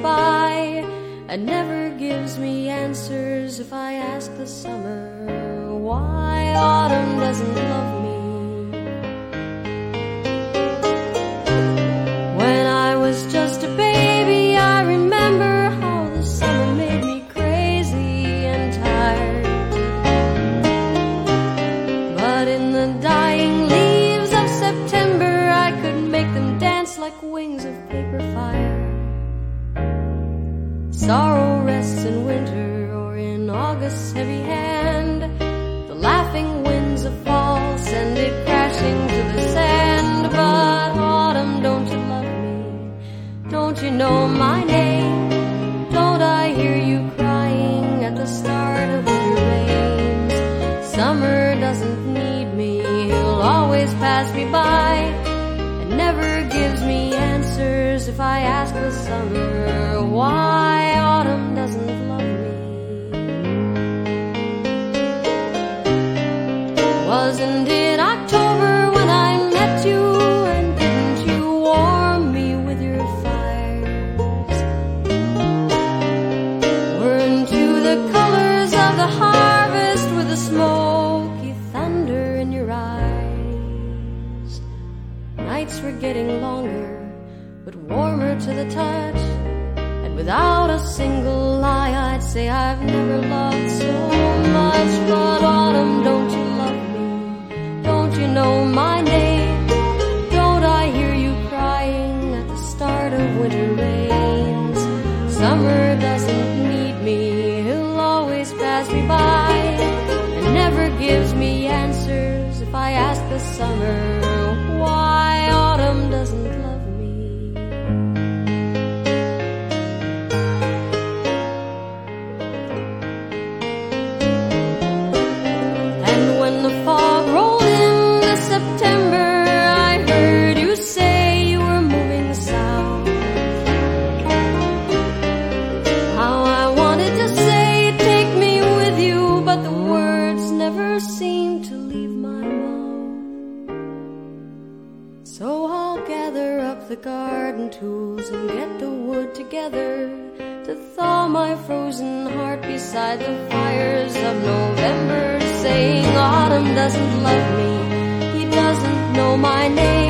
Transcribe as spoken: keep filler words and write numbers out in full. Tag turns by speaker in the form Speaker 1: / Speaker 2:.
Speaker 1: by, and never gives me answers if I ask the summer why autumn doesn't love me. When I was just a baby, I remember how the summer made me crazy and tired. But in the dying leaves of September, I could make them dance like wings of paper fire. Sorrow rests in winter, or in August's heavy hand. The laughing winds of fall send it crashing to the sand. But autumn, don't you love me? Don't you know my name? Don't I hear you crying at the start of your rains? Summer doesn't need me, he'll always pass me by, and never gives me answers if I ask the summer why autumn doesn't love me. Wasn't it October when I met you, and didn't you warm me with your fires? Weren't you the colors of the harvest with the smoky thunder in your eyes? Nights were getting longer, but warmer to the touch, and without a single lie I'd say I've never loved so much. But autumn, don't you love me? Don't you know my name? Don't I hear you crying at the start of winter rains? Summer doesn't need me, he'll always pass me by, and never gives me answers if I ask the summer why autumn doesn't love me. And when the fog rolled into September, I heard you say you were moving south. How I wanted to say take me with you, but the words never seemed to leave my mouth. So I'll gather up the garden tools and get the wood together to thaw my frozen heart beside the fires of November, saying autumn doesn't love me, he doesn't know my name.